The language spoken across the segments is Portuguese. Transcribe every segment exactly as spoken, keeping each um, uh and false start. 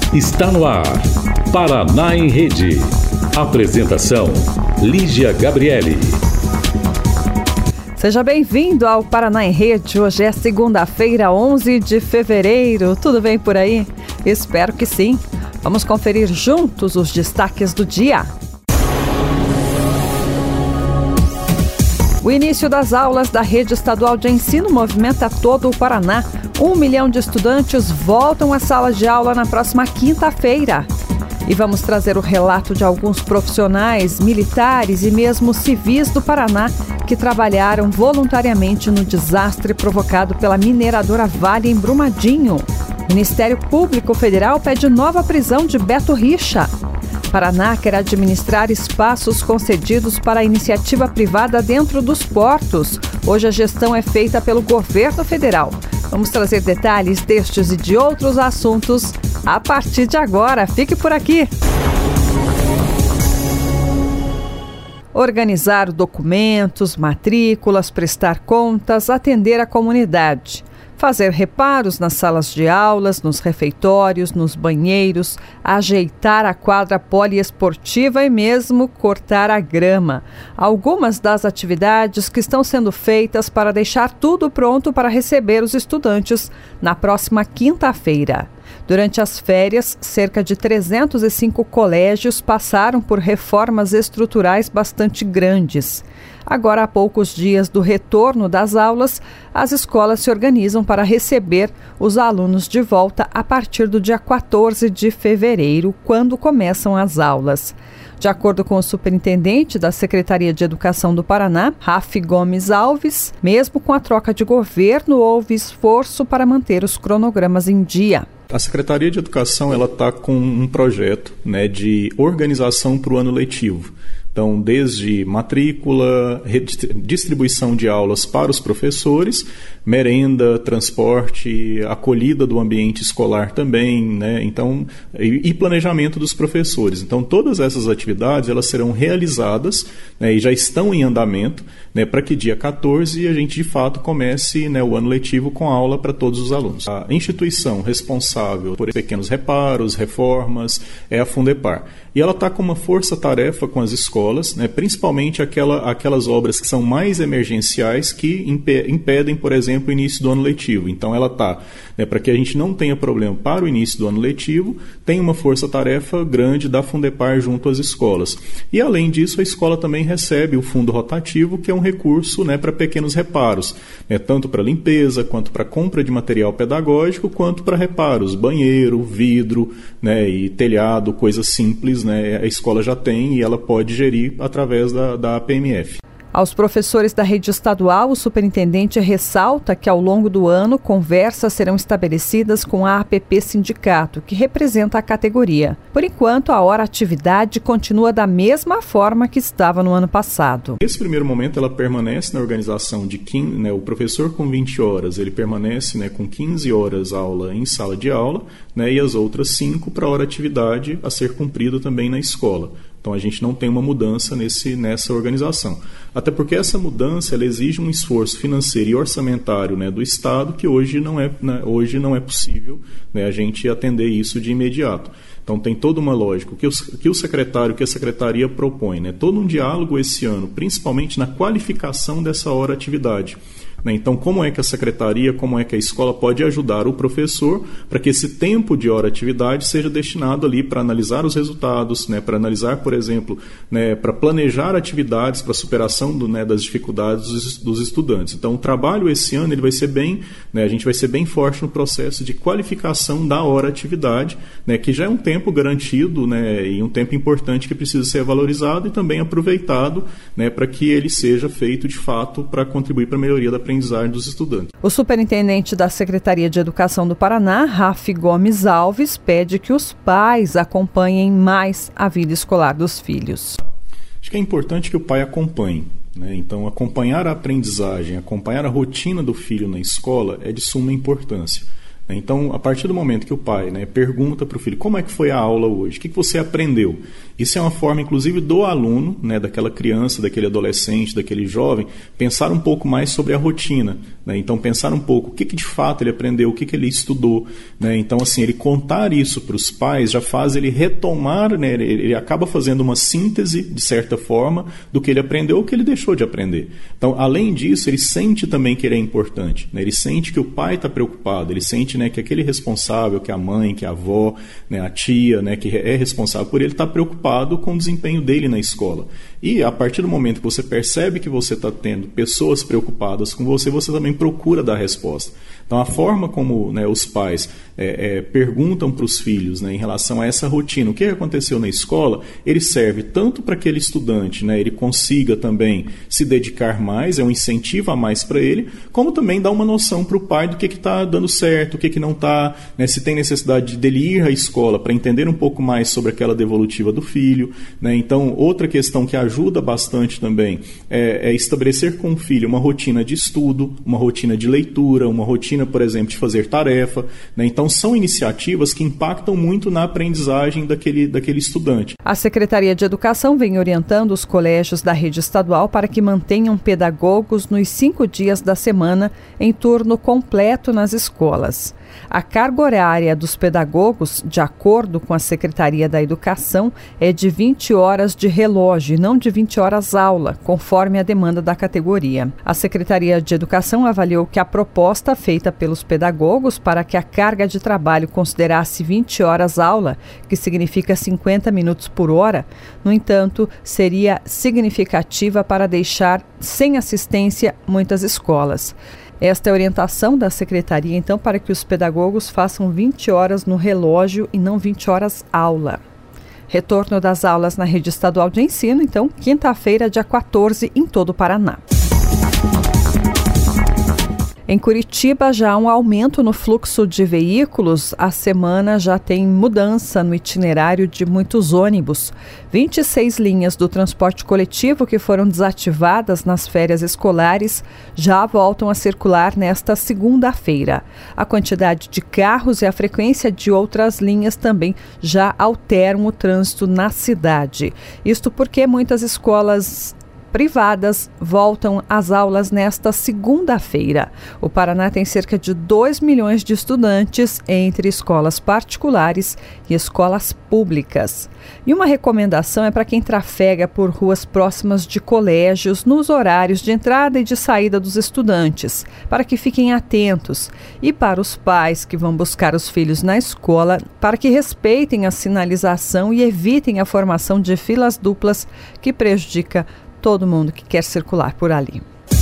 Está no ar, Paraná em Rede. Apresentação, Lígia Gabriele. Seja bem-vindo ao Paraná em Rede. Hoje é segunda-feira, onze de fevereiro. Tudo bem por aí? Espero que sim. Vamos conferir juntos os destaques do dia. O início das aulas da Rede Estadual de Ensino movimenta todo o Paraná. Um milhão de estudantes voltam às salas de aula na próxima quinta-feira. E vamos trazer o relato de alguns profissionais, militares e mesmo civis do Paraná que trabalharam voluntariamente no desastre provocado pela mineradora Vale em Brumadinho. O Ministério Público Federal pede nova prisão de Beto Richa. Paraná quer administrar espaços concedidos para a iniciativa privada dentro dos portos. Hoje a gestão é feita pelo governo federal. Vamos trazer detalhes destes e de outros assuntos a partir de agora. Fique por aqui. Organizar documentos, matrículas, prestar contas, atender a comunidade. Fazer reparos nas salas de aulas, nos refeitórios, nos banheiros, ajeitar a quadra poliesportiva e mesmo cortar a grama. Algumas das atividades que estão sendo feitas para deixar tudo pronto para receber os estudantes na próxima quinta-feira. Durante as férias, cerca de trezentos e cinco colégios passaram por reformas estruturais bastante grandes. Agora, há poucos dias do retorno das aulas, as escolas se organizam para receber os alunos de volta a partir do dia quatorze de fevereiro, quando começam as aulas. De acordo com o superintendente da Secretaria de Educação do Paraná, Rafi Gomes Alves, mesmo com a troca de governo, houve esforço para manter os cronogramas em dia. A Secretaria de Educação ela está com um projeto, né, de organização para o ano letivo. Então, desde matrícula, distribuição de aulas para os professores, merenda, transporte, acolhida do ambiente escolar também, né? Então, e planejamento dos professores. Então, todas essas atividades elas serão realizadas, né, e já estão em andamento, né, para que dia quatorze a gente de fato comece, né, o ano letivo com aula para todos os alunos. A instituição responsável por pequenos reparos, reformas, é a Fundepar. E ela está com uma força-tarefa com as escolas, né, principalmente aquela, aquelas obras que são mais emergenciais que impedem, por exemplo, o início do ano letivo. Então ela está, né, para que a gente não tenha problema para o início do ano letivo, tem uma força-tarefa grande da Fundepar junto às escolas. E além disso, a escola também recebe o fundo rotativo, que é um recurso, né, para pequenos reparos, né, tanto para limpeza, quanto para compra de material pedagógico, quanto para reparos, banheiro, vidro, né, e telhado, coisas simples, né, a escola já tem e ela pode gerir através da, da A P M F. Aos professores da rede estadual, o superintendente ressalta que ao longo do ano conversas serão estabelecidas com a A P P Sindicato, que representa a categoria. Por enquanto, a hora atividade continua da mesma forma que estava no ano passado. Nesse primeiro momento, ela permanece na organização de quinze, né, o professor com vinte horas, ele permanece, né, com quinze horas aula em sala de aula, né, e as outras cinco para a hora atividade a ser cumprida também na escola. Então a gente não tem uma mudança nesse, nessa organização. Até porque essa mudança ela exige um esforço financeiro e orçamentário, né, do Estado que hoje não é, né, hoje não é possível, né, a gente atender isso de imediato. Então tem toda uma lógica. O que o, que o secretário, que a secretaria propõe, né, todo um diálogo esse ano, principalmente na qualificação dessa hora atividade. Então, como é que a secretaria, como é que a escola pode ajudar o professor para que esse tempo de hora atividade seja destinado ali para analisar os resultados, né, para analisar, por exemplo, né, para planejar atividades para a superação do, né, das dificuldades dos, dos estudantes. Então, o trabalho esse ano ele vai ser bem, né, a gente vai ser bem forte no processo de qualificação da hora atividade, né, que já é um tempo garantido, né, e um tempo importante que precisa ser valorizado e também aproveitado, né, para que ele seja feito de fato para contribuir para a melhoria da aprendizagem dos estudantes. O superintendente da Secretaria de Educação do Paraná, Rafi Gomes Alves, pede que os pais acompanhem mais a vida escolar dos filhos. Acho que é importante que o pai acompanhe, né? Então, acompanhar a aprendizagem, acompanhar a rotina do filho na escola é de suma importância. Então, a partir do momento que o pai, né, pergunta para o filho como é que foi a aula hoje, o que, que você aprendeu, isso é uma forma, inclusive, do aluno, né, daquela criança, daquele adolescente, daquele jovem, pensar um pouco mais sobre a rotina. Né? Então, pensar um pouco o que, que de fato ele aprendeu, o que, que ele estudou. Né? Então, assim, ele contar isso para os pais já faz ele retomar, né, ele, ele acaba fazendo uma síntese, de certa forma, do que ele aprendeu ou que ele deixou de aprender. Então, além disso, ele sente também que ele é importante. Né? Ele sente que o pai está preocupado, ele sente, né, que aquele responsável, que a mãe, que a avó, né, a tia, né, que é responsável por ele, está preocupado com o desempenho dele na escola. E a partir do momento que você percebe que você está tendo pessoas preocupadas com você, você também procura dar resposta. Então, a forma como, né, os pais é, é, perguntam para os filhos, né, em relação a essa rotina, o que aconteceu na escola, ele serve tanto para aquele estudante, né, ele consiga também se dedicar mais, é um incentivo a mais para ele, como também dá uma noção para o pai do que está dando certo, o que, que não está, né, se tem necessidade dele ir à escola para entender um pouco mais sobre aquela devolutiva do filho. Né? Então, outra questão que ajuda bastante também é, é estabelecer com o filho uma rotina de estudo, uma rotina de leitura, uma rotina, por exemplo, de fazer tarefa. Né? Então, são iniciativas que impactam muito na aprendizagem daquele, daquele estudante. A Secretaria de Educação vem orientando os colégios da rede estadual para que mantenham pedagogos nos cinco dias da semana em turno completo nas escolas. A carga horária dos pedagogos, de acordo com a Secretaria da Educação, é de vinte horas de relógio e não de vinte horas aula, conforme a demanda da categoria. A Secretaria de Educação avaliou que a proposta feita pelos pedagogos para que a carga de trabalho considerasse vinte horas aula, que significa cinquenta minutos por hora, no entanto, seria significativa para deixar sem assistência muitas escolas. Esta é a orientação da Secretaria, então, para que os pedagogos façam vinte horas no relógio e não vinte horas aula. Retorno das aulas na rede estadual de ensino, então, quinta-feira, dia quatorze, em todo o Paraná. Em Curitiba, já há um aumento no fluxo de veículos. A semana já tem mudança no itinerário de muitos ônibus. vinte e seis linhas do transporte coletivo que foram desativadas nas férias escolares já voltam a circular nesta segunda-feira. A quantidade de carros e a frequência de outras linhas também já alteram o trânsito na cidade. Isto porque muitas escolas privadas voltam às aulas nesta segunda-feira. O Paraná tem cerca de dois milhões de estudantes entre escolas particulares e escolas públicas. E uma recomendação é para quem trafega por ruas próximas de colégios nos horários de entrada e de saída dos estudantes, para que fiquem atentos. E para os pais que vão buscar os filhos na escola, para que respeitem a sinalização e evitem a formação de filas duplas que prejudica todo mundo que quer circular por ali.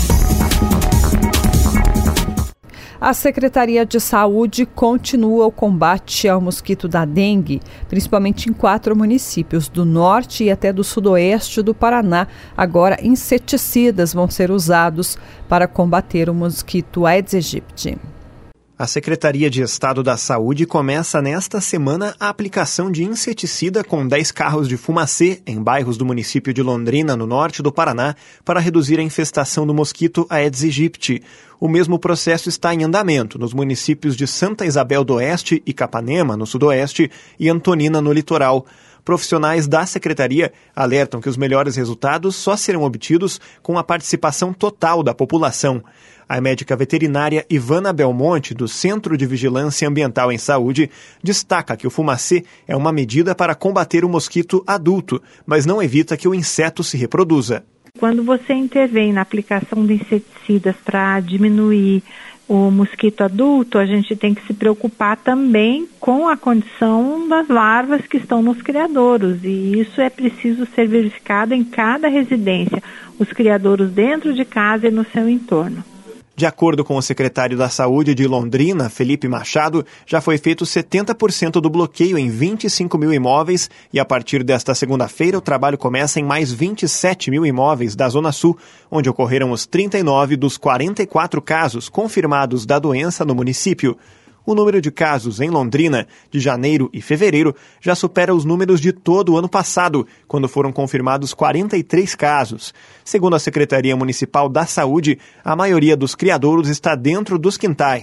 A Secretaria de Saúde continua o combate ao mosquito da dengue, principalmente em quatro municípios do norte e até do sudoeste do Paraná. Agora, inseticidas vão ser usados para combater o mosquito Aedes aegypti. A Secretaria de Estado da Saúde começa nesta semana a aplicação de inseticida com dez carros de fumacê em bairros do município de Londrina, no norte do Paraná, para reduzir a infestação do mosquito Aedes aegypti. O mesmo processo está em andamento nos municípios de Santa Isabel do Oeste e Capanema, no sudoeste, e Antonina, no litoral. Profissionais da Secretaria alertam que os melhores resultados só serão obtidos com a participação total da população. A médica veterinária Ivana Belmonte, do Centro de Vigilância Ambiental em Saúde, destaca que o fumacê é uma medida para combater o mosquito adulto, mas não evita que o inseto se reproduza. Quando você intervém na aplicação de inseticidas para diminuir o mosquito adulto, a gente tem que se preocupar também com a condição das larvas que estão nos criadouros, e isso é preciso ser verificado em cada residência, os criadouros dentro de casa e no seu entorno. De acordo com o secretário da Saúde de Londrina, Felipe Machado, já foi feito setenta por cento do bloqueio em vinte e cinco mil imóveis e a partir desta segunda-feira o trabalho começa em mais vinte e sete mil imóveis da Zona Sul, onde ocorreram os trinta e nove dos quarenta e quatro casos confirmados da doença no município. O número de casos em Londrina, de janeiro e fevereiro, já supera os números de todo o ano passado, quando foram confirmados quarenta e três casos. Segundo a Secretaria Municipal da Saúde, a maioria dos criadouros está dentro dos quintais.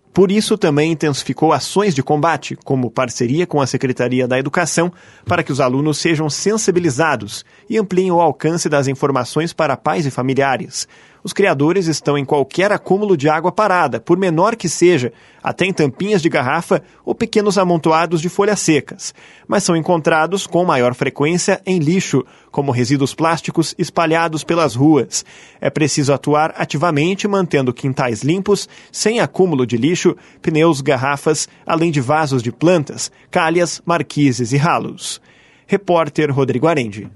Por isso, também intensificou ações de combate, como parceria com a Secretaria da Educação, para que os alunos sejam sensibilizados e ampliem o alcance das informações para pais e familiares. Os criadores estão em qualquer acúmulo de água parada, por menor que seja, até em tampinhas de garrafa ou pequenos amontoados de folhas secas, mas são encontrados com maior frequência em lixo, como resíduos plásticos espalhados pelas ruas. É preciso atuar ativamente, mantendo quintais limpos, sem acúmulo de lixo, pneus, garrafas, além de vasos de plantas, calhas, marquises e ralos. Repórter Rodrigo Arendi.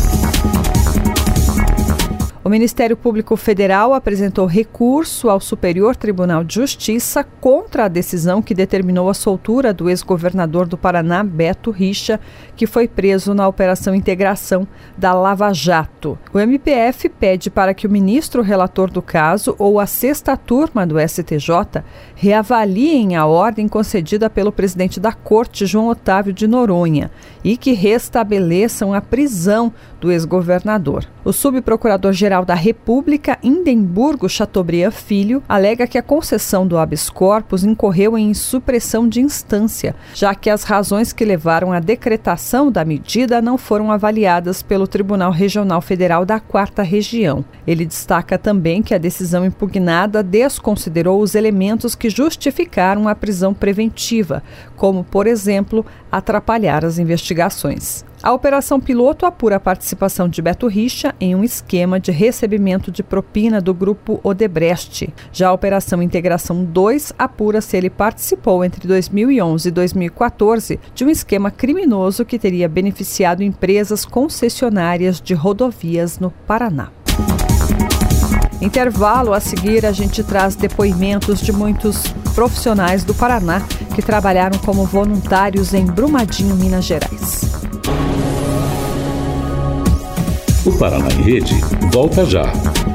O Ministério Público Federal apresentou recurso ao Superior Tribunal de Justiça contra a decisão que determinou a soltura do ex-governador do Paraná, Beto Richa, que foi preso na Operação Integração da Lava Jato. O M P F pede para que o ministro relator do caso ou a sexta turma do S T J reavaliem a ordem concedida pelo presidente da Corte, João Otávio de Noronha, e que restabeleçam a prisão do ex-governador. O subprocurador-geral da República, Indemburgo Chateaubriand Filho, alega que a concessão do habeas corpus incorreu em supressão de instância, já que as razões que levaram à decretação da medida não foram avaliadas pelo Tribunal Regional Federal da Quarta Região. Ele destaca também que a decisão impugnada desconsiderou os elementos que justificaram a prisão preventiva, como, por exemplo, atrapalhar as investigações. A Operação Piloto apura a participação de Beto Richa em um esquema de recebimento de propina do grupo Odebrecht. Já a Operação Integração dois apura se ele participou entre dois mil e onze e dois mil e quatorze de um esquema criminoso que teria beneficiado empresas concessionárias de rodovias no Paraná. Intervalo, a seguir a gente traz depoimentos de muitos profissionais do Paraná que trabalharam como voluntários em Brumadinho, Minas Gerais. O Paraná em Rede volta já.